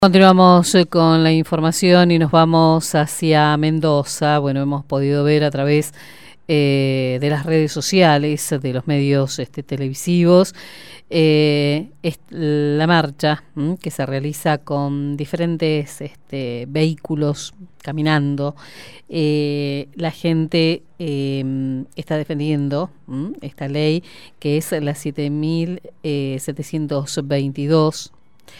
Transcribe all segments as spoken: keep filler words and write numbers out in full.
Continuamos eh, con la información y nos vamos hacia Mendoza. Bueno, hemos podido ver a través eh, de las redes sociales, de los medios este, televisivos, eh, la marcha ¿m? que se realiza con diferentes este, vehículos caminando. Eh, la gente eh, está defendiendo ¿m? esta ley, que es la siete mil setecientos veintidós.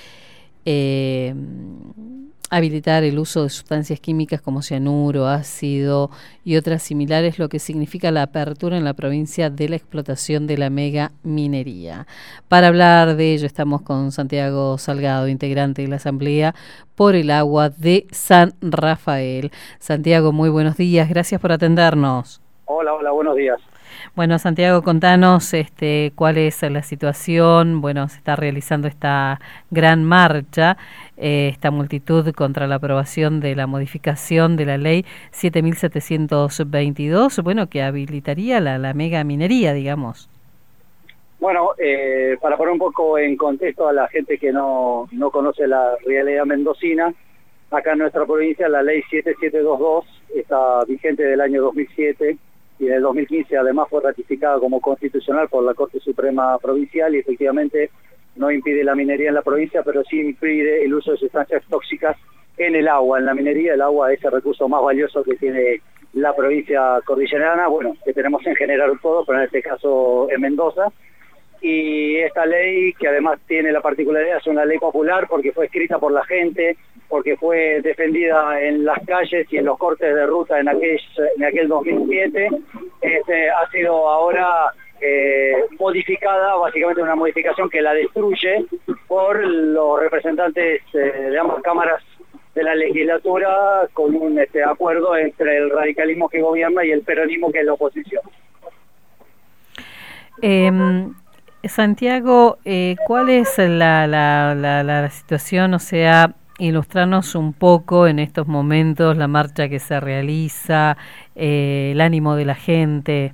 Eh, habilitar el uso de sustancias químicas como cianuro, ácido y otras similares, lo que significa la apertura en la provincia de la explotación de la mega minería. Para hablar de ello estamos con Santiago Salgado, integrante de la Asamblea por el Agua de San Rafael. Santiago, muy buenos días, gracias por atendernos. Hola, hola, buenos días. Bueno, Santiago, contanos este, cuál es la situación. Bueno, se está realizando esta gran marcha, eh, esta multitud contra la aprobación de la modificación de la ley siete mil setecientos veintidós, bueno, que habilitaría la, la mega minería, digamos. Bueno, eh, para poner un poco en contexto a la gente que no, no conoce la realidad mendocina, acá en nuestra provincia la ley siete mil setecientos veintidós está vigente del año dos mil siete, y en el dos mil quince además fue ratificada como constitucional por la Corte Suprema Provincial, y efectivamente no impide la minería en la provincia, pero sí impide el uso de sustancias tóxicas en el agua. En la minería el agua es el recurso más valioso que tiene la provincia cordillerana, bueno, que tenemos en general todo, pero en este caso en Mendoza. Y esta ley, que además tiene la particularidad, es una ley popular porque fue escrita por la gente, porque fue defendida en las calles y en los cortes de ruta en aquel, en aquel dos mil siete, este, ha sido ahora eh, modificada, básicamente una modificación que la destruye por los representantes eh, de ambas cámaras de la legislatura, con un este, acuerdo entre el radicalismo que gobierna y el peronismo que es la oposición. Eh... Santiago, eh, ¿cuál es la, la, la, la situación? O sea, ilustrarnos un poco en estos momentos la marcha que se realiza, eh, el ánimo de la gente.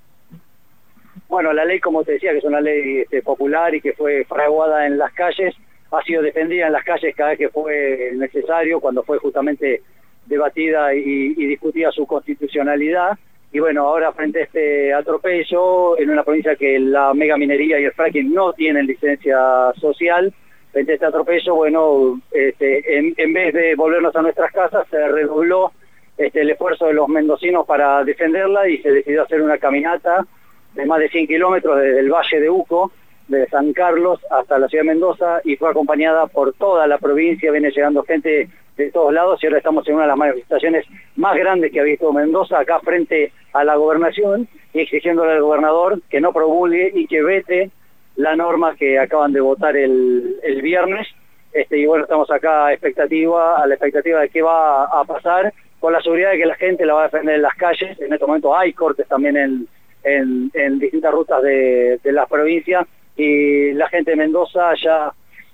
Bueno, la ley, como te decía, que es una ley este, popular y que fue fraguada en las calles, ha sido defendida en las calles cada vez que fue necesario, cuando fue justamente debatida y, y discutida su constitucionalidad. Y bueno, ahora frente a este atropello, en una provincia que la mega minería y el fracking no tienen licencia social, frente a este atropello, bueno, este, en, en vez de volvernos a nuestras casas, se redobló este, el esfuerzo de los mendocinos para defenderla, y se decidió hacer una caminata de más de cien kilómetros desde el Valle de Uco, de San Carlos hasta la ciudad de Mendoza, y fue acompañada por toda la provincia. Viene llegando gente de todos lados, y ahora estamos en una de las manifestaciones más grandes que ha visto Mendoza, acá frente a la gobernación, y exigiéndole al gobernador que no promulgue y que vete la norma que acaban de votar el, el viernes. Este, y bueno, estamos acá a expectativa, a la expectativa de qué va a pasar, con la seguridad de que la gente la va a defender en las calles. En este momento hay cortes también en, en, en distintas rutas de, de las provincias, y la gente de Mendoza ya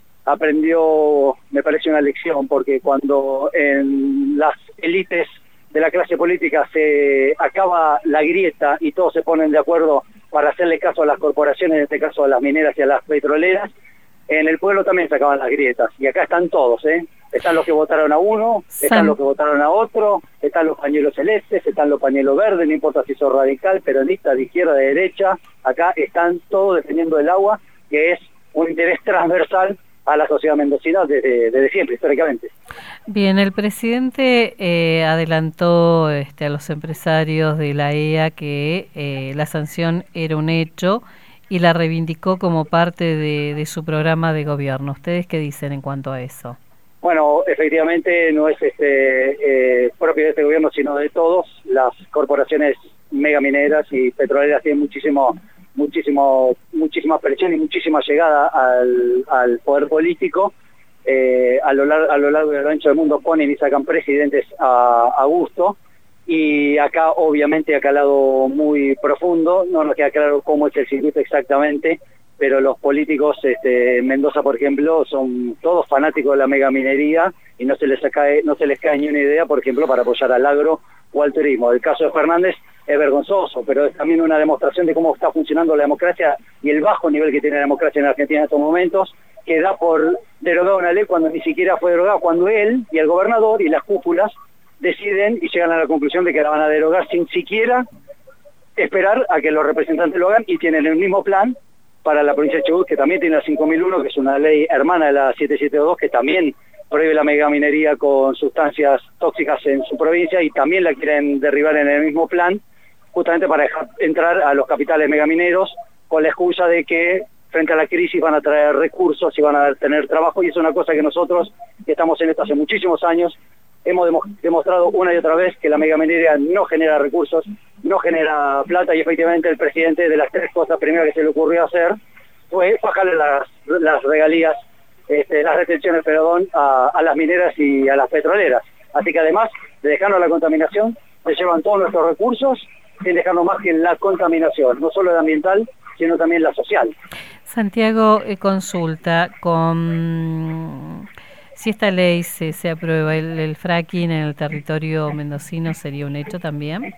aprendió, me parece, una lección, porque cuando en las élites de la clase política se acaba la grieta y todos se ponen de acuerdo para hacerle caso a las corporaciones, en este caso a las mineras y a las petroleras, en el pueblo también se acaban las grietas, y acá están todos, ¿eh? Están los que votaron a uno, están los que votaron a otro, están los pañuelos celestes, están los pañuelos verdes, no importa si sos radical, peronista, de izquierda, de derecha, acá están todos defendiendo el agua, que es un interés transversal a la sociedad mendocina desde, desde siempre, históricamente. Bien, el presidente eh, adelantó este, a los empresarios de la E A que eh, la sanción era un hecho, y la reivindicó como parte de, de su programa de gobierno. ¿Ustedes qué dicen en cuanto a eso? Bueno, efectivamente no es este eh, propio de este gobierno, sino de todos. Las corporaciones megamineras y petroleras tienen muchísimo, muchísimo, muchísima presión y muchísima llegada al, al poder político. Eh, a, lo largo, a lo largo y a lo ancho del mundo ponen y sacan presidentes a, a gusto. Y acá obviamente ha calado muy profundo, no nos queda claro cómo es el circuito exactamente, pero los políticos este, en Mendoza, por ejemplo, son todos fanáticos de la megaminería, y no se les cae, no se les cae ni una idea, por ejemplo, para apoyar al agro o al turismo. El caso de Fernández es vergonzoso, pero es también una demostración de cómo está funcionando la democracia y el bajo nivel que tiene la democracia en Argentina en estos momentos, que da por derogada una ley cuando ni siquiera fue derogada, cuando él y el gobernador y las cúpulas deciden y llegan a la conclusión de que la van a derogar sin siquiera esperar a que los representantes lo hagan, y tienen el mismo plan para la provincia de Chubut, que también tiene la cinco mil uno, que es una ley hermana de la siete setenta y dos, que también prohíbe la megaminería con sustancias tóxicas en su provincia, y también la quieren derribar en el mismo plan, justamente para dejar entrar a los capitales megamineros con la excusa de que frente a la crisis van a traer recursos y van a tener trabajo, y es una cosa que nosotros, que estamos en esto hace muchísimos años, hemos demostrado una y otra vez que la megaminería no genera recursos, no genera plata, y efectivamente el presidente, de las tres cosas primeras que se le ocurrió hacer fue bajarle las, las regalías, este, las retenciones, perdón, a, a las mineras y a las petroleras. Así que además de dejarnos la contaminación, se llevan todos nuestros recursos sin dejarnos más que la contaminación, no solo la ambiental, sino también la social. Santiago, eh, consulta, con si esta ley se, se aprueba, el, el fracking en el territorio mendocino sería un hecho también.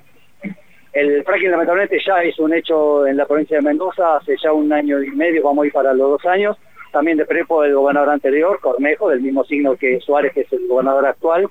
El fracking lamentablemente ya es un hecho en la provincia de Mendoza, hace ya un año y medio, vamos a ir para los dos años, también de prepo del gobernador anterior, Cornejo, del mismo signo que Suárez, que es el gobernador actual,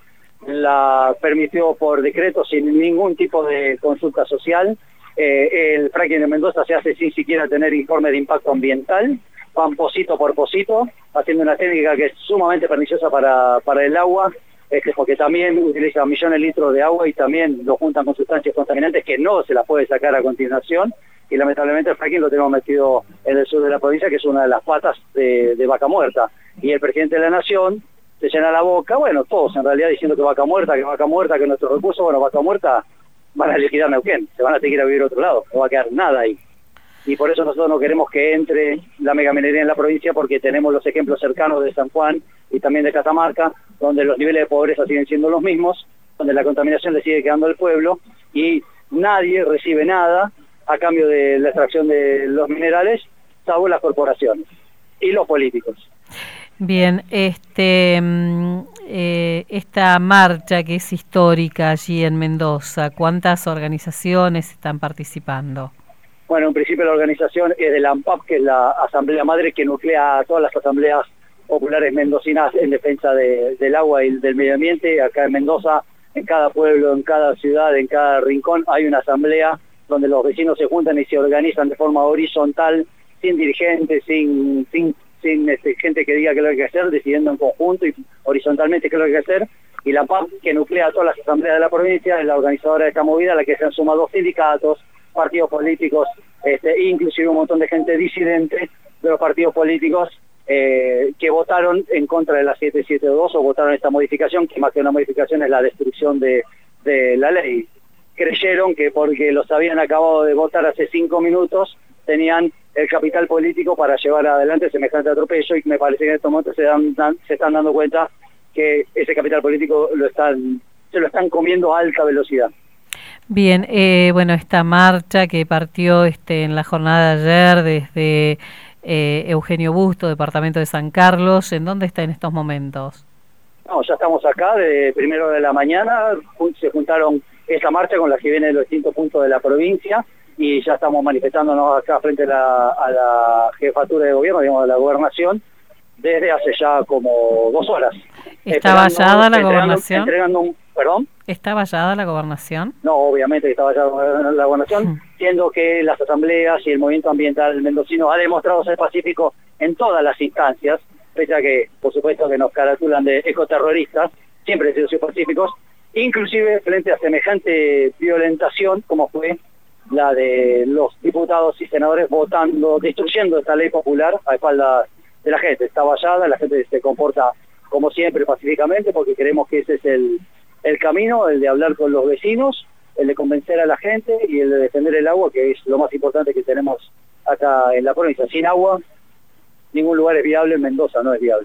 la permitió por decreto sin ningún tipo de consulta social. Eh, el fracking de Mendoza se hace sin siquiera tener informe de impacto ambiental, van pocito por pocito, haciendo una técnica que es sumamente perniciosa para, para el agua, este, porque también utilizan millones de litros de agua y también lo juntan con sustancias contaminantes que no se las puede sacar a continuación, y lamentablemente el fracking lo tenemos metido en el sur de la provincia, que es una de las patas de, de Vaca Muerta, y el presidente de la Nación se llena la boca, bueno, todos en realidad diciendo que Vaca Muerta, que Vaca Muerta, que nuestros recursos, bueno, Vaca Muerta van a liquidar Neuquén, se van a tener que ir a vivir a otro lado, no va a quedar nada ahí. Y por eso nosotros no queremos que entre la megaminería en la provincia, porque tenemos los ejemplos cercanos de San Juan y también de Catamarca, donde los niveles de pobreza siguen siendo los mismos, donde la contaminación le sigue quedando al pueblo y nadie recibe nada a cambio de la extracción de los minerales, salvo las corporaciones y los políticos. Bien, este eh, esta marcha que es histórica allí en Mendoza, ¿cuántas organizaciones están participando? Bueno, en principio la organización es de la AMPAP, que es la Asamblea Madre que nuclea a todas las asambleas populares mendocinas en defensa de, del agua y del medio ambiente. Acá en Mendoza, en cada pueblo, en cada ciudad, en cada rincón, hay una asamblea donde los vecinos se juntan y se organizan de forma horizontal, sin dirigentes, sin, sin, sin este, gente que diga qué es lo que hay que hacer, decidiendo en conjunto y horizontalmente qué es lo que hay que hacer. Y la AMPAP, que nuclea a todas las asambleas de la provincia, es la organizadora de esta movida, a la que se han sumado dos sindicatos, partidos políticos, este, inclusive un montón de gente disidente de los partidos políticos eh, que votaron en contra de la siete setenta y dos o votaron esta modificación, que más que una modificación es la destrucción de, de la ley. Creyeron que porque los habían acabado de votar hace cinco minutos tenían el capital político para llevar adelante semejante atropello, y me parece que en estos momentos se, dan, dan, se están dando cuenta que ese capital político lo están, se lo están comiendo a alta velocidad. Bien, eh, bueno, esta marcha que partió este en la jornada de ayer desde eh, Eugenio Busto, departamento de San Carlos, ¿en dónde está en estos momentos? No, ya estamos acá, de primero de la mañana, se juntaron esta marcha con la que viene de los distintos puntos de la provincia, y ya estamos manifestándonos acá frente a la, a la jefatura de gobierno, digamos, de la gobernación, desde hace ya como dos horas. ¿Está vallada la gobernación? Entregando un, ¿Perdón? ¿Está vallada la gobernación? No, obviamente que está vallada la gobernación, siendo que las asambleas y el movimiento ambiental mendocino ha demostrado ser pacífico en todas las instancias, pese a que, por supuesto, que nos caratulan de ecoterroristas, siempre han sido pacíficos, inclusive frente a semejante violentación como fue la de los diputados y senadores votando, destruyendo esta ley popular a espaldas de la gente. Está vallada, la gente se comporta como siempre pacíficamente, porque creemos que ese es el, el camino, el de hablar con los vecinos, el de convencer a la gente y el de defender el agua, que es lo más importante que tenemos acá en la provincia. Sin agua, ningún lugar es viable, en Mendoza no es viable.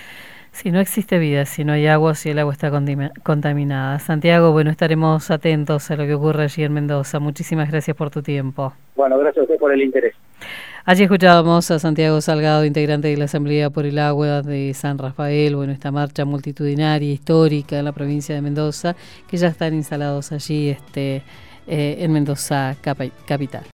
Si no existe vida, si no hay agua, si el agua está contaminada. Santiago, bueno, estaremos atentos a lo que ocurre allí en Mendoza. Muchísimas gracias por tu tiempo. Bueno, gracias a usted por el interés. Allí escuchábamos a Santiago Salgado, integrante de la Asamblea por el Agua de San Rafael, bueno, esta marcha multitudinaria, histórica en la provincia de Mendoza, que ya están instalados allí este eh, en Mendoza capital.